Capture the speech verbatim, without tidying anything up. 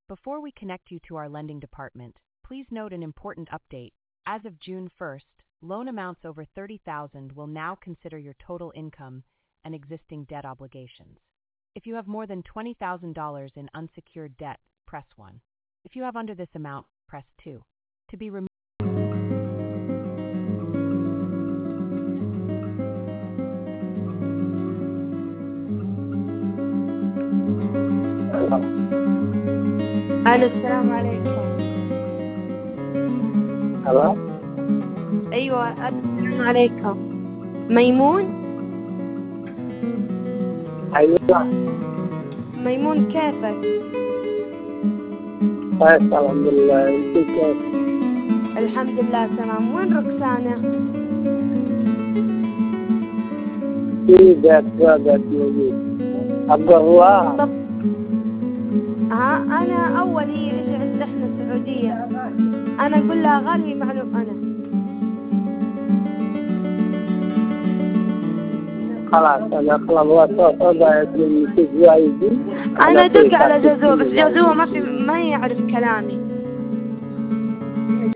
Before we connect you to our lending department, please note an important update. As of June first, loan amounts over thirty thousand dollars will now consider your total income and existing debt obligations. If you have more than twenty thousand dollars in unsecured debt, press one. If you have under this amount, press two. To be removed. ألو السلام عليكم. هلا. أيوة السلام عليكم. ميمون؟ أيوة. ميمون كيفك؟ كويس الحمد لله، أنت كيف؟ الحمد لله تمام. وين ركسانة؟ في ذات ذات موجود. عبد الله. طب ها أنا أول هي رجعت إحنا السعودية. أنا أقول لها غالي معلوم أنا. خلاص أنا خلاص وصلت وضعت من الزوايدي. أنا دق على جزوة بس جزوة ما في ما يعرف كلامي.